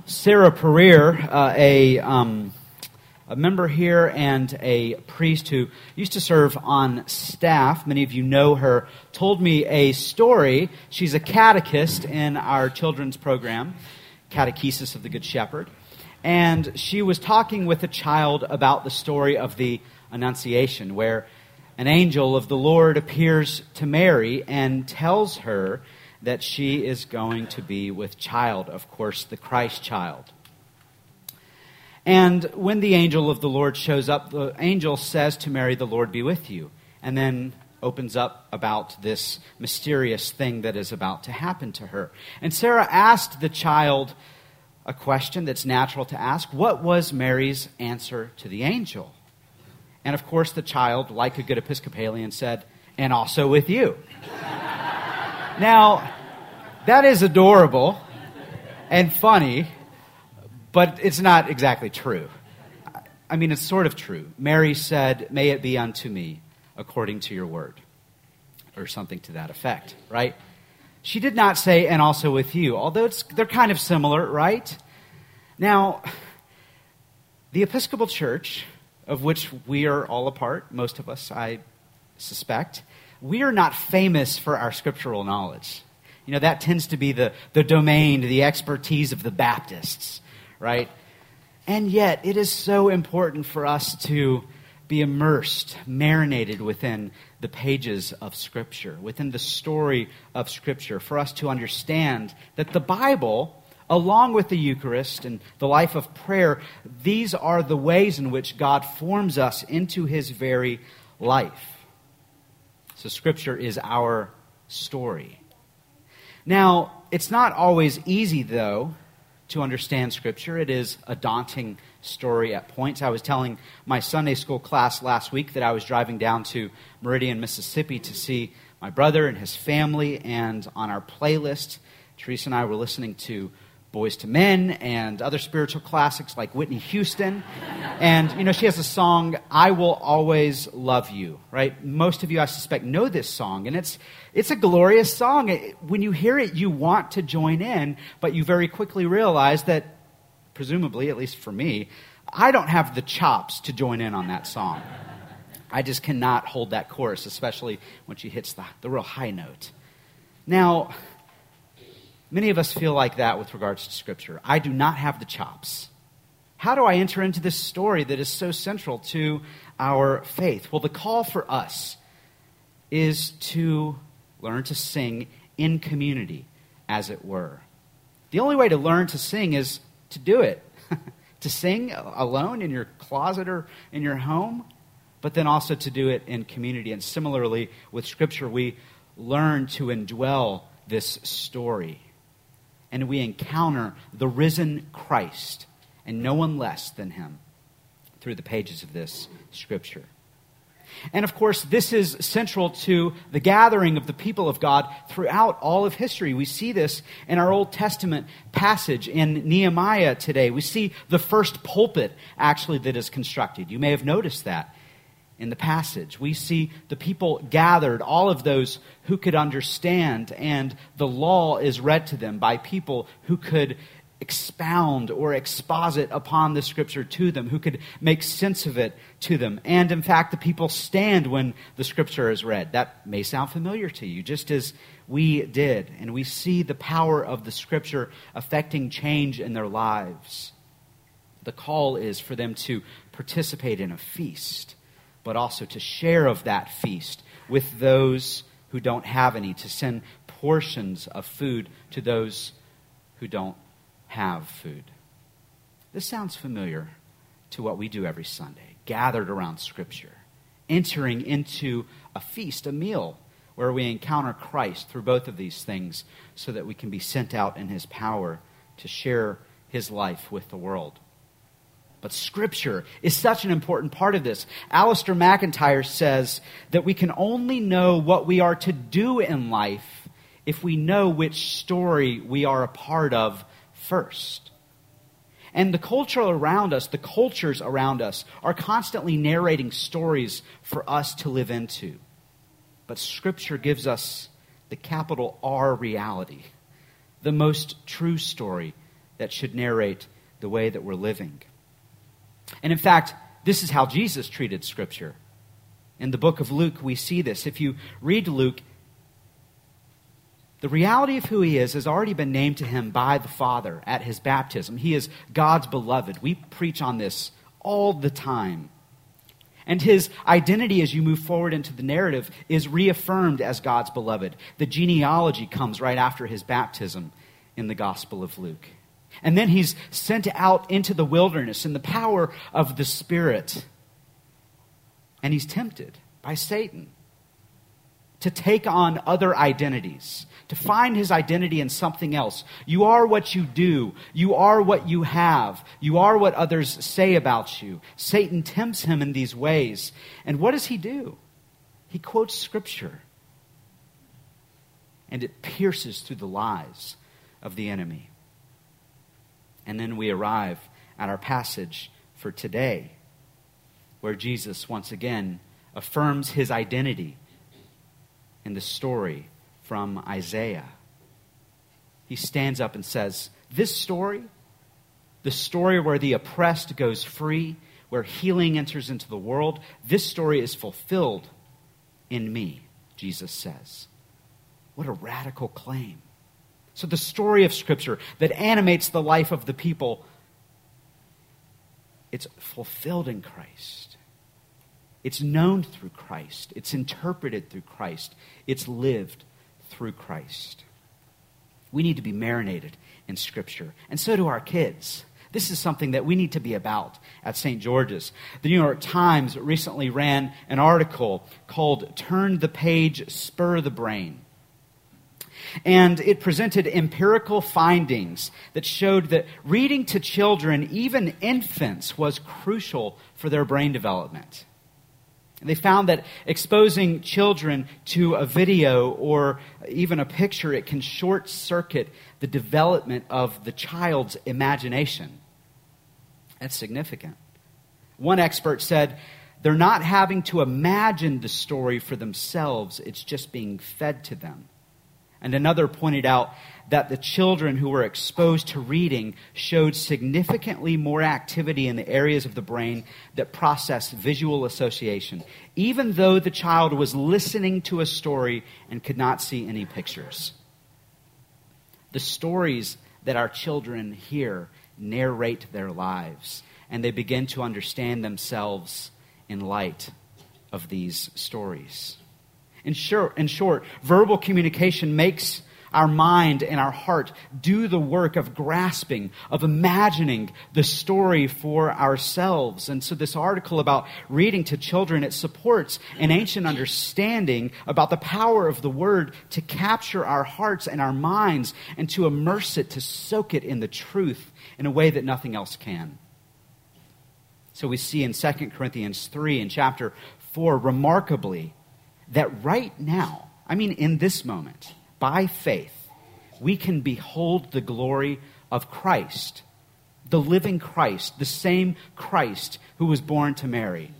Sarah Pereira, a member here and a priest who used to serve on staff, many of you know her, told me a story. She's a catechist in our children's program, Catechesis of the Good Shepherd. And she was talking with a child about the story of the Annunciation, where an angel of the Lord appears to Mary and tells her that she is going to be with child, of course, the Christ child. And when the angel of the Lord shows up, the angel says to Mary, "The Lord be with you," and then opens up about this mysterious thing that is about to happen to her. And Sarah asked the child a question that's natural to ask. What was Mary's answer to the angel? And of course, the child, like a good Episcopalian, said, "And also with you." Now, that is adorable and funny, but it's not exactly true. I mean, it's sort of true. Mary said, "May it be unto me according to your word," or something to that effect, right? She did not say, "and also with you," although they're kind of similar, right? Now, the Episcopal Church, of which we are all a part, most of us, I suspect, we are not famous for our scriptural knowledge. You know, that tends to be the domain, the expertise of the Baptists, right? And yet, it is so important for us to be immersed, marinated within the pages of Scripture, within the story of Scripture, for us to understand that the Bible, along with the Eucharist and the life of prayer, these are the ways in which God forms us into His very life. So Scripture is our story. Now, it's not always easy, though, to understand Scripture. It is a daunting story at points. I was telling my Sunday school class last week that I was driving down to Meridian, Mississippi to see my brother and his family, and on our playlist, Teresa and I were listening to Boys to Men and other spiritual classics like Whitney Houston. And, you know, she has a song, "I Will Always Love You," right? Most of you, I suspect, know this song. And it's a glorious song. When you hear it, you want to join in, but you very quickly realize that, presumably, at least for me, I don't have the chops to join in on that song. I just cannot hold that chorus, especially when she hits the real high note. Now, many of us feel like that with regards to Scripture. I do not have the chops. How do I enter into this story that is so central to our faith? Well, the call for us is to learn to sing in community, as it were. The only way to learn to sing is to do it. To sing alone in your closet or in your home, but then also to do it in community. And similarly, with Scripture, we learn to indwell this story. And we encounter the risen Christ, and no one less than Him, through the pages of this Scripture. And of course, this is central to the gathering of the people of God throughout all of history. We see this in our Old Testament passage in Nehemiah today. We see the first pulpit, actually, that is constructed. You may have noticed that in the passage. We see the people gathered, all of those who could understand, and the law is read to them by people who could expound or exposit upon the Scripture to them, who could make sense of it to them. And in fact, the people stand when the Scripture is read. That may sound familiar to you, just as we did. And we see the power of the Scripture affecting change in their lives. The call is for them to participate in a feast, but also to share of that feast with those who don't have any, to send portions of food to those who don't have food. This sounds familiar to what we do every Sunday, gathered around Scripture, entering into a feast, a meal, where we encounter Christ through both of these things so that we can be sent out in His power to share His life with the world. But Scripture is such an important part of this. Alistair McIntyre says that we can only know what we are to do in life if we know which story we are a part of first. And the cultures around us are constantly narrating stories for us to live into. But Scripture gives us the capital R reality, the most true story that should narrate the way that we're living. And in fact, this is how Jesus treated Scripture. In the book of Luke, we see this. If you read Luke, the reality of who he is has already been named to him by the Father at his baptism. He is God's beloved. We preach on this all the time. And his identity as you move forward into the narrative is reaffirmed as God's beloved. The genealogy comes right after his baptism in the Gospel of Luke. And then he's sent out into the wilderness in the power of the Spirit. And he's tempted by Satan to take on other identities, to find his identity in something else. You are what you do. You are what you have. You are what others say about you. Satan tempts him in these ways. And what does he do? He quotes Scripture. And it pierces through the lies of the enemy. And then we arrive at our passage for today, where Jesus once again affirms his identity in the story from Isaiah. He stands up and says, this story, the story where the oppressed goes free, where healing enters into the world, this story is fulfilled in me, Jesus says. What a radical claim. So the story of Scripture that animates the life of the people, it's fulfilled in Christ. It's known through Christ. It's interpreted through Christ. It's lived through Christ. We need to be marinated in Scripture. And so do our kids. This is something that we need to be about at St. George's. The New York Times recently ran an article called Turn the Page, Spur the Brain. And it presented empirical findings that showed that reading to children, even infants, was crucial for their brain development. They found that exposing children to a video or even a picture, it can short-circuit the development of the child's imagination. That's significant. One expert said, they're not having to imagine the story for themselves, it's just being fed to them. And another pointed out that the children who were exposed to reading showed significantly more activity in the areas of the brain that process visual association, even though the child was listening to a story and could not see any pictures. The stories that our children hear narrate their lives, and they begin to understand themselves in light of these stories. In short, verbal communication makes our mind and our heart do the work of grasping, of imagining the story for ourselves. And so this article about reading to children, it supports an ancient understanding about the power of the Word to capture our hearts and our minds and to immerse it, to soak it in the truth in a way that nothing else can. So we see in 2 Corinthians 3 in chapter 4, remarkably, that right now, in this moment, by faith, we can behold the glory of Christ, the living Christ, the same Christ who was born to Mary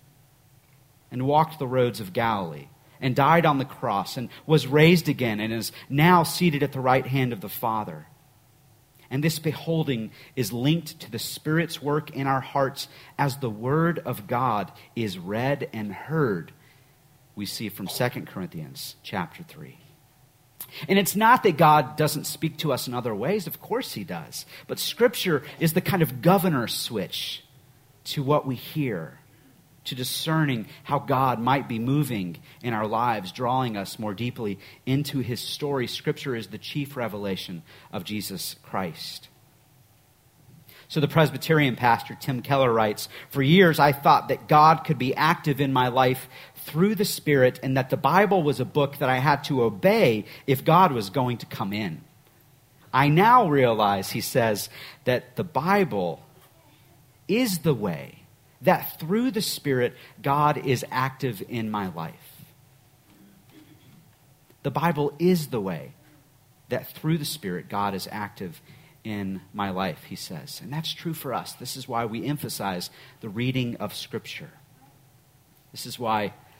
and walked the roads of Galilee and died on the cross and was raised again and is now seated at the right hand of the Father. And this beholding is linked to the Spirit's work in our hearts as the Word of God is read and heard. We see from 2 Corinthians chapter 3. And it's not that God doesn't speak to us in other ways. Of course he does. But Scripture is the kind of governor switch to what we hear, to discerning how God might be moving in our lives, drawing us more deeply into his story. Scripture is the chief revelation of Jesus Christ. So the Presbyterian pastor, Tim Keller, writes, "For years I thought that God could be active in my life through the Spirit and that the Bible was a book that I had to obey if God was going to come in. I now realize," he says, "that the Bible is the way that through the Spirit God is active in my life." The Bible is the way that through the Spirit God is active in my life, he says. And that's true for us. This is why we emphasize the reading of Scripture. This is why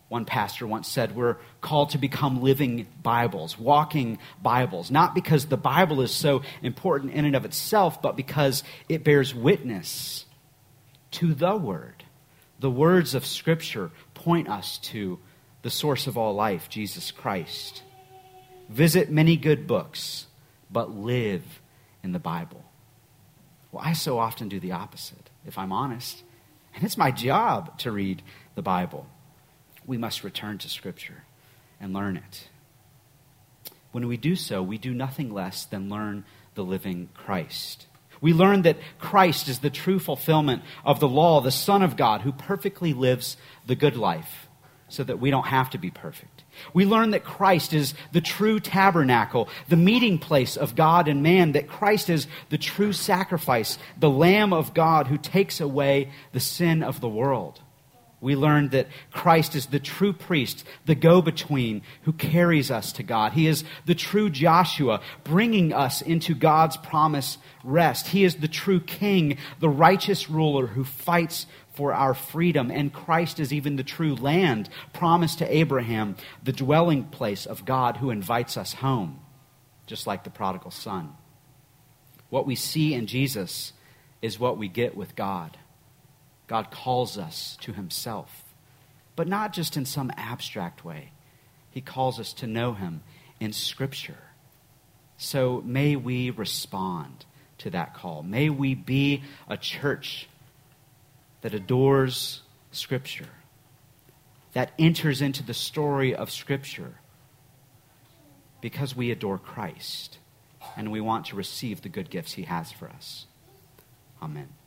One pastor once said, we're called to become living Bibles, walking Bibles, not because the Bible is so important in and of itself, but because it bears witness to the Word. The words of Scripture point us to the source of all life, Jesus Christ. Visit many good books, but live in the Bible. Well, I so often do the opposite, if I'm honest. And it's my job to read the Bible. We must return to Scripture and learn it. When we do so, we do nothing less than learn the living Christ. We learn that Christ is the true fulfillment of the law, the Son of God, who perfectly lives the good life so that we don't have to be perfect. We learn that Christ is the true tabernacle, the meeting place of God and man, that Christ is the true sacrifice, the Lamb of God who takes away the sin of the world. We learn that Christ is the true priest, the go-between who carries us to God. He is the true Joshua, bringing us into God's promised rest. He is the true king, the righteous ruler who fights for our freedom. And Christ is even the true land promised to Abraham, the dwelling place of God who invites us home, just like the prodigal son. What we see in Jesus is what we get with God. God calls us to himself, but not just in some abstract way. He calls us to know him in Scripture. So may we respond to that call. May we be a church that adores Scripture, that enters into the story of Scripture because we adore Christ and we want to receive the good gifts he has for us. Amen.